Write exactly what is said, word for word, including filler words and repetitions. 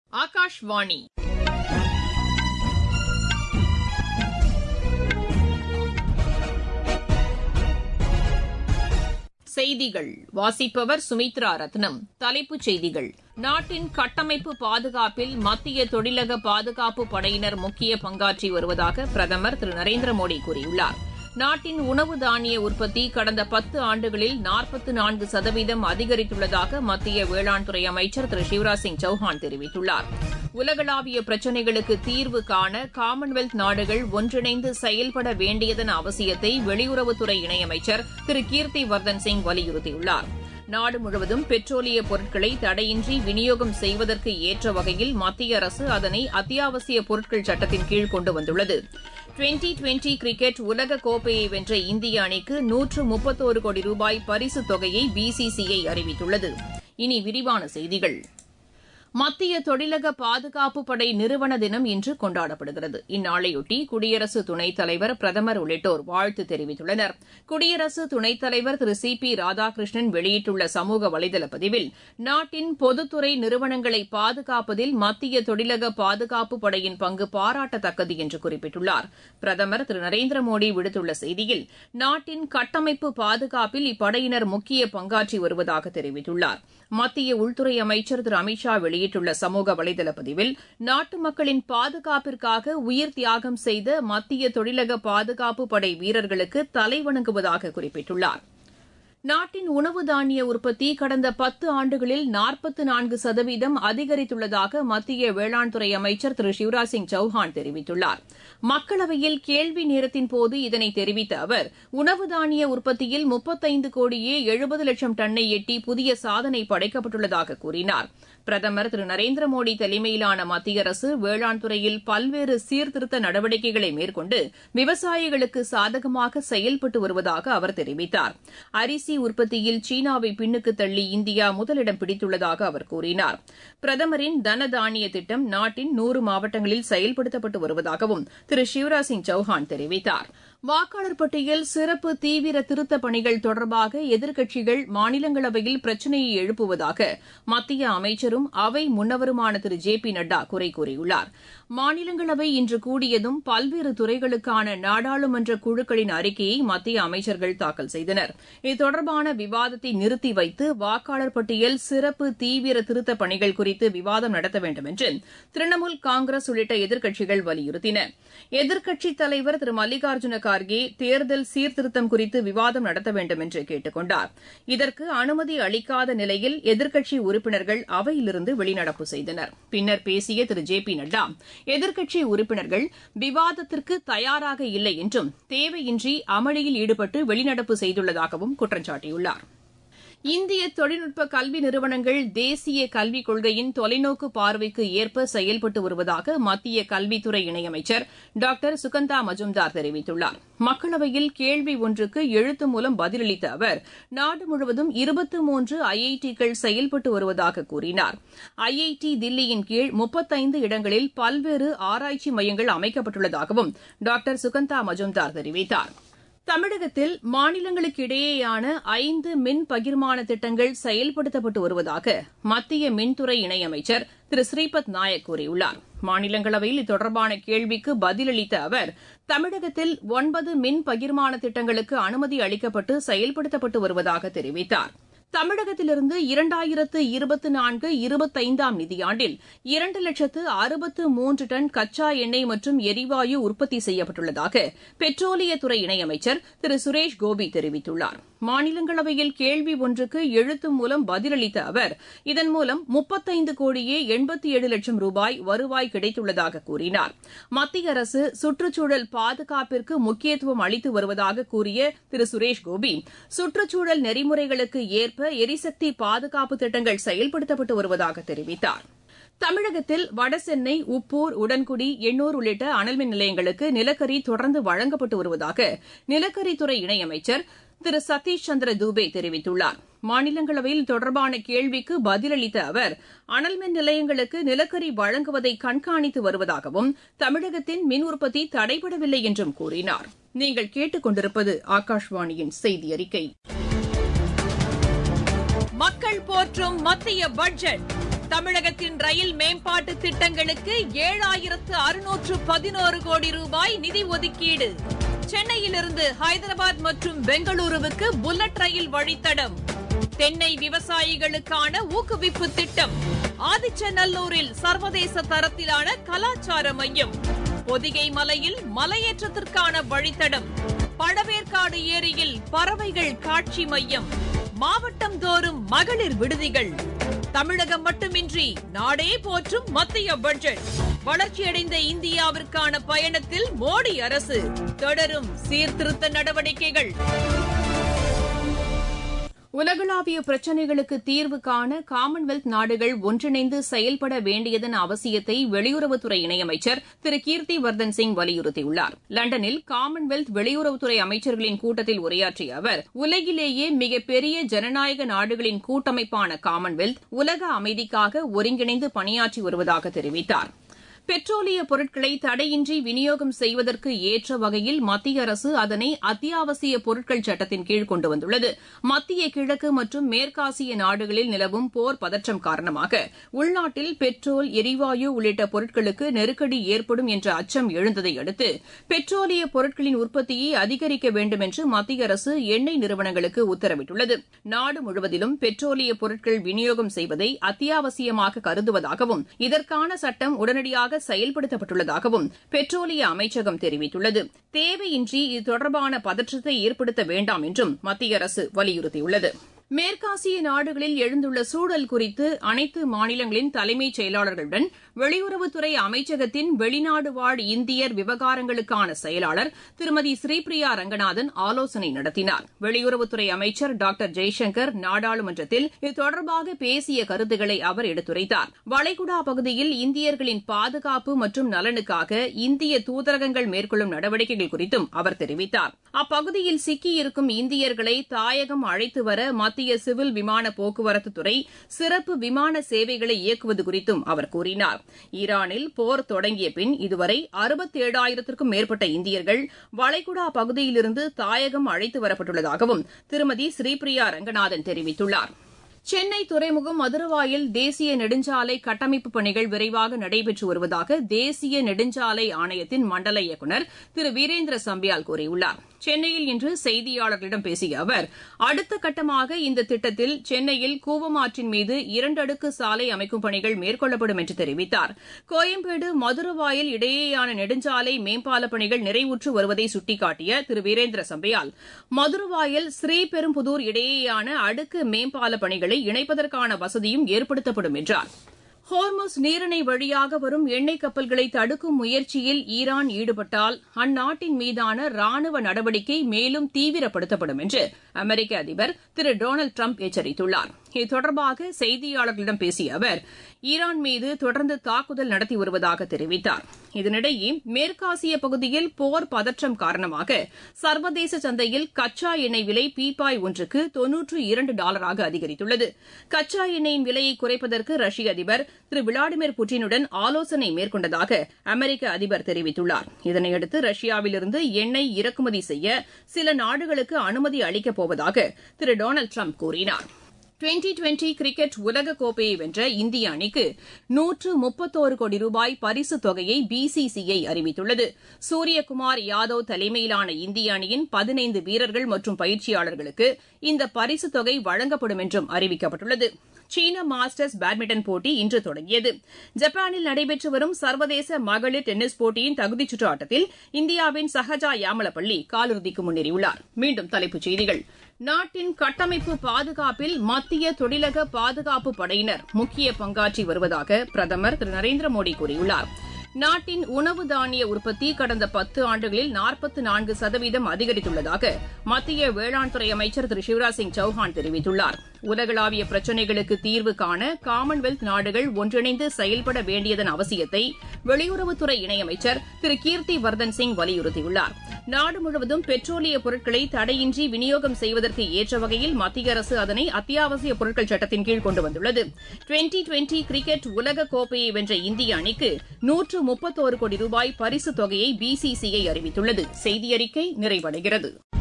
ஆகாஷ்வாணி செய்திகள் வாசிப்பவர் சுமித்ரா ரத்னம். தலைப்புச் செய்திகள்: நாட்டின் கட்டமைப்பு பாதுகாப்பில் மத்திய தொழிலக பாதுகாப்பு படையினர் முக்கிய பங்காற்றி வருவதாக பிரதமர் திரு நரேந்திர மோடி கூறியுள்ளார். நாட்டின் உணவு தானிய உற்பத்தி கடந்த பத்து ஆண்டுகளில் நாற்பத்து நான்கு சதவீதம் அதிகரித்துள்ளதாக மத்திய வேளாண் துறை அமைச்சர் திரு சிவராஜ் சிங் சௌஹான் தெரிவித்துள்ளார். உலகளாவிய பிரச்சினைகளுக்கு தீர்வு காண காமன்வெல்த் நாடுகள் ஒன்றிணைந்து செயல்பட வேண்டியதன் அவசியத்தை வெளியுறவுத்துறை இணையமைச்சர் திரு கீர்த்தி வர்தன் சிங் வலியுறுத்தியுள்ளார். நாடு முழுவதும் பெட்ரோலிய பொருட்களை தடையின்றி விநியோகம் செய்வதற்கு ஏற்ற வகையில் மத்திய அரசு அதனை அத்தியாவசிய பொருட்கள் சட்டத்தின் கீழ் கொண்டு வந்துள்ளது. டுவெண்டி டுவெண்டி கிரிக்கெட் உலக கோப்பையை வென்ற இந்திய அணிக்கு நூற்று முப்பத்தோரு கோடி ரூபாய் பரிசுத் தொகையை பிசிசிஐ அறிவித்துள்ளது. இனி விரிவான செய்திகள். மத்திய தொழிலக பாதுகாப்பு படை நிறுவன தினம் இன்று கொண்டாடப்படுகிறது. இந்நாளையொட்டி குடியரசு துணைத் தலைவர், பிரதமர் உள்ளிட்டோர் வாழ்த்து தெரிவித்துள்ளனர். குடியரசு துணைத் தலைவர் திரு சி பி ராதாகிருஷ்ணன் வெளியிட்டுள்ள சமூக வலைதள பதிவில், நாட்டின் பொதுத்துறை நிறுவனங்களை பாதுகாப்பதில் மத்திய தொழிலக பாதுகாப்பு படையின் பங்கு பாராட்டத்தக்கது என்று குறிப்பிட்டுள்ளார். பிரதமர் திரு நரேந்திர மோடி விடுத்துள்ள செய்தியில், நாட்டின் கட்டமைப்பு பாதுகாப்பில் இப்படையினர் முக்கிய பங்காற்றி வருவதாக தெரிவித்துள்ளார். மத்திய உள்துறை அமைச்சர் திரு அமித் ஷா வெளியிட்டுள்ள சமூக வலைதள பதிவில், நாட்டு மக்களின் பாதுகாப்பிற்காக உயிர் தியாகம் செய்த மத்திய தொழிலக பாதுகாப்பு படை வீரர்களுக்கு தலைவணங்குவதாக குறிப்பிட்டுள்ளார். நாட்டின் உணவு தானிய உற்பத்தி கடந்த பத்து ஆண்டுகளில் நாற்பத்து நான்கு சதவீதம் அதிகரித்துள்ளதாக மத்திய வேளாண் துறை அமைச்சர் திரு சிவராஜ் சிங் சௌஹான் தெரிவித்துள்ளார். மக்களவையில் கேள்வி நேரத்தின்போது இதனை தெரிவித்த அவர், உணவு தானிய உற்பத்தியில் முப்பத்தைந்து கோடியே எழுபது லட்சம் டன்னை எட்டி புதிய சாதனை படைக்கப்பட்டுள்ளதாக கூறினார். பிரதமர் திரு நரேந்திர மோடி தலைமையிலான மத்திய அரசு வேளாண் துறையில் பல்வேறு சீர்திருத்த நடவடிக்கைகளை மேற்கொண்டு விவசாயிகளுக்கு சாதகமாக செயல்பட்டு வருவதாக அவர் தெரிவித்தார். அரிசி உற்பத்தியில் சீனாவை பின்னுக்கு தள்ளி இந்தியா முதலிடம் பிடித்துள்ளதாக அவர் கூறினார். பிரதமரின் தன தானிய திட்டம் நாட்டின் நூறு மாவட்டங்களில் செயல்படுத்தப்பட்டு வருவதாகவும் திரு சிவராஜ் சிங் சௌஹான் தெரிவித்தார். வாக்காளர் பட்டியல் சிறப்பு தீவிர திருத்தப் பணிகள் தொடர்பாக எதிர்க்கட்சிகள் மாநிலங்களவையில் பிரச்சினையை எழுப்புவதாக மத்திய அமைச்சரும் அவை முன்னவருமான திரு ஜே பி நட்டா குறை கூறியுள்ளார். மாநிலங்களவை இன்று கூடியதும் பல்வேறு துறைகளுக்கான நாடாளுமன்ற குழுக்களின் அறிக்கையை மத்திய அமைச்சர்கள் தாக்கல் செய்தனர். இது தொடர்பான விவாதத்தை நிறுத்தி வைத்து வாக்காளர் பட்டியல் சிறப்பு தீவிர திருத்தப் பணிகள் குறித்து விவாதம் நடத்த வேண்டும் என்று திரிணாமுல் காங்கிரஸ் உள்ளிட்ட எதிர்க்கட்சிகள் வலியுறுத்தின. எதிர்க்கட்சித் தலைவர் திரு மல்லிகார்ஜுன கார்கே தேர்தல் சீர்திருத்தம் குறித்து விவாதம் நடத்த வேண்டும் என்று கேட்டுக் கொண்டார். இதற்கு அனுமதி அளிக்காத நிலையில் எதிர்க்கட்சி உறுப்பினர்கள் அவையிலிருந்து வெளிநடப்பு செய்தனர். பின்னர் பேசிய திரு ஜே பி நட்டா, எதிர்க்கட்சி உறுப்பினர்கள் விவாதத்திற்கு தயாராக இல்லை என்றும் தேவையின்றி அமளியில் ஈடுபட்டு வெளிநடப்பு செய்துள்ளதாகவும் குற்றம் சாட்டியுள்ளார். இந்திய தொழில்நுட்ப கல்வி நிறுவனங்கள் தேசிய கல்விக் கொள்கையின் தொலைநோக்கு பார்வைக்கு ஏற்ப செயல்பட்டு வருவதாக மத்திய கல்வித்துறை இணையமைச்சர் டாக்டர் சுகந்தா மஜும்தார் தெரிவித்துள்ளார். மக்களவையில் கேள்வி ஒன்றுக்கு எழுத்து மூலம் பதிலளித்த அவர், நாடு முழுவதும் இருபத்தி மூன்று ஐ ஐ டிகள் செயல்பட்டு வருவதாக கூறினார். ஐ ஐ டி தில்லியின் கீழ் முப்பத்தைந்து இடங்களில் பல்வேறு ஆராய்ச்சி மையங்கள் அமைக்கப்பட்டுள்ளதாகவும் டாக்டர் சுகந்தா மஜும்தார் தெரிவித்தார். தமிழகத்தில் மாநிலங்களுக்கு இடையேயான ஐந்து மின் பகிர்மான திட்டங்கள் செயல்படுத்தப்பட்டு வருவதாக மத்திய மின்துறை இணையமைச்சர் திரு ஸ்ரீபத் நாயக் கூறியுள்ளார். மாநிலங்களவையில் இது கேள்விக்கு பதிலளித்த அவர், தமிழகத்தில் ஒன்பது மின் பகிர்மான திட்டங்களுக்கு அனுமதி அளிக்கப்பட்டு செயல்படுத்தப்பட்டு வருவதாக தெரிவித்தார். தமிழகத்திலிருந்து இரண்டாயிரத்து இருபத்தி நான்கு இருபத்தைந்தாம் நிதியாண்டில் இரண்டு லட்சத்து அறுபத்து மூன்று டன் கச்சா எண்ணெய் மற்றும் எரிவாயு உற்பத்தி செய்யப்பட்டுள்ளதாக பெட்ரோலியத்துறை இணையமைச்சர் திரு சுரேஷ் கோபி தெரிவித்துள்ளார். மாநிலங்களவையில் கேள்வி ஒன்றுக்கு எழுத்து மூலம் பதிலளித்த அவர், இதன் மூலம் முப்பத்தைந்து கோடியே எண்பத்தி ஏழு லட்சம் ரூபாய் வருவாய் கிடைத்துள்ளதாக கூறினார். மத்திய அரசு சுற்றுச்சூழல் பாதுகாப்பிற்கு முக்கியத்துவம் அளித்து வருவதாக கூறிய திரு சுரேஷ் கோபி, சுற்றுச்சூழல் நெறிமுறைகளுக்கு ஏற்ப எரிசக்தி பாதுகாப்பு திட்டங்கள் செயல்படுத்தப்பட்டு வருவதாக தெரிவித்தார். தமிழகத்தில் வடசென்னை, உப்பூர், உடன்குடி, எண்ணூர் உள்ளிட்ட அனல்மின் நிலையங்களுக்கு நிலக்கரி தொடர்ந்து வழங்கப்பட்டு வருவதாக நிலக்கரித்துறை இணையமைச்சர் திரு சதீஷ் சந்திர தூபே தெரிவித்துள்ளார். மாநிலங்களவையில் தொடர்பான கேள்விக்கு பதிலளித்த அவர், அனல்மின் நிலையங்களுக்கு நிலக்கரி வழங்குவதை கண்காணித்து வருவதாகவும் தமிழகத்தின் மின் உற்பத்தி தடைபடவில்லை என்றும் கூறினார். நீங்கள் கேட்டுக் கொண்டிருப்பது ஆகாஷ்வாணியின் செய்தி அறிக்கை. மக்கள் போற்றும் மத்திய பட்ஜெட் தமிழகத்தின் ரயில் மேம்பாட்டு திட்டங்களுக்கு ஏழாயிரத்து அறுநூற்று பதினோரு கோடி ரூபாய் நிதி ஒதுக்கீடு. சென்னையிலிருந்து ஹைதராபாத் மற்றும் பெங்களூருவுக்கு புல்லட் ரயில் வழித்தடம். தென்னை விவசாயிகளுக்கான ஊக்குவிப்பு திட்டம். ஆதிச்சநல்லூரில் சர்வதேச தரத்திலான கலாச்சார மையம். பொதிகை மலையில் மலையேற்றத்திற்கான வழித்தடம். பழவேற்காடு ஏரியில் பறவைகள் காட்சி மையம். மாவட்டம் தோறும் மகளிர் விடுதிகள். தமிழகம் மட்டுமின்றி நாடே போற்றும் மத்திய பட்ஜெட். வளர்ச்சியடைந்த இந்தியாவிற்கான பயணத்தில் மோடி அரசு. தொடரும் சீர்திருத்த நடவடிக்கைகள். உலகளாவிய பிரச்சினைகளுக்கு தீர்வு காண காமன்வெல்த் நாடுகள் ஒன்றிணைந்து செயல்பட வேண்டியதன் அவசியத்தை வெளியுறவுத்துறை இணையமைச்சர் திரு கீர்த்தி வர்தன் சிங் வலியுறுத்தியுள்ளார். லண்டனில் காமன்வெல்த் வெளியுறவுத்துறை அமைச்சர்களின் கூட்டத்தில் உரையாற்றிய அவர், உலகிலேயே மிகப்பெரிய ஜனநாயக நாடுகளின் கூட்டமைப்பான காமன்வெல்த் உலக அமைதிக்காக ஒருங்கிணைந்து பணியாற்றி வருவதாக தெரிவித்தார். பெட்ரோலிய பொருட்களை தடையின்றி விநியோகம் செய்வதற்கு ஏற்ற வகையில் மத்திய அரசு அதனை அத்தியாவசிய பொருட்கள் சட்டத்தின் கீழ் கொண்டு வந்துள்ளது. மத்திய கிழக்கு மற்றும் மேற்காசிய நாடுகளில் நிலவும் போர் பதற்றம் காரணமாக உள்நாட்டில் பெட்ரோல், எரிவாயு உள்ளிட்ட பொருட்களுக்கு நெருக்கடி ஏற்படும் என்ற அச்சம் எழுந்ததை அடுத்து பெட்ரோலிய பொருட்களின் உற்பத்தியை அதிகரிக்க வேண்டும் என்று மத்திய அரசு எண்ணெய் நிறுவனங்களுக்கு உத்தரவிட்டுள்ளது. நாடு முழுவதிலும் பெட்ரோலிய பொருட்கள் விநியோகம் செய்வதை அத்தியாவசியமாக கருதுவதாகவும் இதற்கான சட்டம் உடனடியாக செயல்படுத்தப்பட்டுள்ளதாகவும் பெட்ரோலிய அமைச்சகம் தெரிவித்துள்ளது. தேவையின்றி இது தொடர்பான பதற்றத்தை ஏற்படுத்த வேண்டாம் என்றும் மத்திய அரசு வலியுறுத்தியுள்ளது. மேற்காசிய நாடுகளில் எழுந்துள்ள சூழல் குறித்து அனைத்து மாநிலங்களின் தலைமைச் செயலாளர்களுடன் வெளியுறவுத்துறை அமைச்சகத்தின் வெளிநாடு வாழ் இந்தியர் விவகாரங்களுக்கான செயலாளர் திருமதி ஸ்ரீபிரியா ரங்கநாதன் ஆலோசனை நடத்தினார். வெளியுறவுத்துறை அமைச்சர் டாக்டர் ஜெய்சங்கர் நாடாளுமன்றத்தில் இது தொடர்பாக பேசிய கருத்துக்களை அவர் எடுத்துரைத்தார். வளைகுடா பகுதியில் இந்தியர்களின் பாதுகாப்பு மற்றும் நலனுக்காக இந்திய தூதரகங்கள் மேற்கொள்ளும் நடவடிக்கைகள் குறித்தும் அவர் தெரிவித்தார். அப்பகுதியில் சிக்கியிருக்கும் இந்தியர்களை தாயகம் அழைத்து வர மத்திய சிவில் விமான போக்குவரத்து துறை சிறப்பு விமான சேவைகளை இயக்குவது குறித்தும் அவர் கூறினார். ஈரானில் போர் தொடங்கிய பின் இதுவரை அறுபத்தேழாயிரத்திற்கும் மேற்பட்ட இந்தியர்கள் வளைகுடா பகுதியிலிருந்து தாயகம் அழைத்து வரப்பட்டுள்ளதாகவும் திருமதி ஸ்ரீபிரியா ரங்கநாதன் தெரிவித்துள்ளார். சென்னை துறைமுகம் மதுரவாயல் தேசிய நெடுஞ்சாலை கட்டமைப்பு பணிகள் விரைவாக நடைபெற்று வருவதாக தேசிய நெடுஞ்சாலை ஆணையத்தின் மண்டல இயக்குநர் திரு வீரேந்திர சம்பியால் கூறியுள்ளார். சென்னையில் இன்று செய்தியாளர்களிடம் பேசிய அவர், அடுத்த கட்டமாக இந்த திட்டத்தில் சென்னையில் கூவமாற்றின் மீது இரண்டு அடுக்கு சாலை அமைக்கும் பணிகள் மேற்கொள்ளப்படும் என்று தெரிவித்தார். கோயம்பேடு மதுரவாயல் இடையேயான நெடுஞ்சாலை மேம்பால பணிகள் நிறைவுற்று வருவதை சுட்டிக்காட்டிய திரு வீரேந்திர சம்பியால், மதுரவாயல் ஸ்ரீபெரும்புதூர் இடையேயான அடுக்கு மேம்பால பணிகளை இணைப்பதற்கான வசதியும் ஏற்படுத்தப்படும் என்றார். ஹோர்முஸ் நீரிணை வழியாக வரும் எண்ணெய் கப்பல்களை தடுக்கும் முயற்சியில் ஈரான் ஈடுபட்டால் அந்நாட்டின் மீதான ராணுவ நடவடிக்கை மேலும் தீவிரப்படுத்தப்படும் என்று அமெரிக்க அதிபர் திரு டொனால்டு டிரம்ப் எச்சரித்துள்ளார். இது தொடர்பாக செய்தியாளர்களிடம் பேசிய அவர், ஈரான் மீது தொடர்ந்து தாக்குதல் நடத்தி வருவதாக தெரிவித்தார். இதனிடையே மேற்காசிய பகுதியில் போர் பதற்றம் காரணமாக சர்வதேச சந்தையில் கச்சா எண்ணெய் விலை பீப்பாய் ஒன்றுக்கு தொன்னூற்று இரண்டு டாலராக அதிகரித்துள்ளது. கச்சா எண்ணெயின் விலையை குறைப்பதற்கு ரஷ்ய அதிபர் திரு விளாடிமிர் புட்டினுடன் ஆலோசனை மேற்கொண்டதாக அமெரிக்க அதிபர் தெரிவித்துள்ளார். இதனையடுத்து ரஷ்யாவிலிருந்து எண்ணெய் இறக்குமதி செய்ய சில நாடுகளுக்கு அனுமதி அளிக்கப் போவதாக திரு டொனால்டு டிரம்ப் கூறினார். டுவெண்டி டுவெண்டி கிரிக்கெட் உலகக்கோப்பையை வென்ற இந்திய அணிக்கு நூற்று முப்பத்தோரு கோடி ரூபாய் பரிசுத் தொகையை பிசிசிஐ அறிவித்துள்ளது. சூரியகுமார் யாதவ் தலைமையிலான இந்திய அணியின் பதினைந்து வீரர்கள் மற்றும் பயிற்சியாளர்களுக்கு இந்த பரிசுத் தொகை வழங்கப்படும் என்றும் அறிவிக்கப்பட்டுள்ளது. சீன மாஸ்டர்ஸ் பேட்மிண்டன் போட்டி இன்று தொடங்கியது. ஜப்பானில் நடைபெற்று வரும் சர்வதேச மகளிர் டென்னிஸ் போட்டியின் தகுதிச்சுற்று ஆட்டத்தில் இந்தியாவின் சஹஜா யாமலப்பள்ளி காலிறுதிக்கு முன்னேறியுள்ளார். மீண்டும் தலைப்புச் செய்திகள். நாட்டின் கட்டமைப்பு பாதுகாப்பில் மத்திய தொழிலக பாதுகாப்பு படையினர் முக்கிய பங்காற்றி வருவதாக பிரதமர் திரு நரேந்திர மோடி கூறியுள்ளார். நாட்டின் உணவு தானிய உற்பத்தி கடந்த பத்து ஆண்டுகளில் நாற்பத்து நான்கு சதவீதம் அதிகரித்துள்ளதாக மத்திய வேளாண் துறை அமைச்சர் திரு சிவராஜ் சிங் சௌஹான் தெரிவித்துள்ளார். உலகளாவிய பிரச்சினைகளுக்கு தீர்வு காண காமன்வெல்த் நாடுகள் ஒன்றிணைந்து செயல்பட வேண்டியதன் அவசியத்தை வெளியுறவுத்துறை இணையமைச்சர் திரு கீர்த்தி வர்தன் சிங் வலியுறுத்தியுள்ளார். நாடு முழுவதும் பெட்ரோலிய பொருட்களை தடையின்றி விநியோகம் செய்வதற்கு ஏற்ற வகையில் மத்திய அரசு அதனை அத்தியாவசிய பொருட்கள் சட்டத்தின் கீழ் கொண்டு வந்துள்ளது. டுவெண்டி டுவெண்டி கிரிக்கெட் உலகக் கோப்பையை வென்ற இந்திய அணிக்கு நூற்று முப்பத்தோரு கோடி ரூபாய் பரிசுத் தொகையை பிசிசிஐ அறிவித்துள்ளது. செய்தியறிக்கை நிறைவடைகிறது.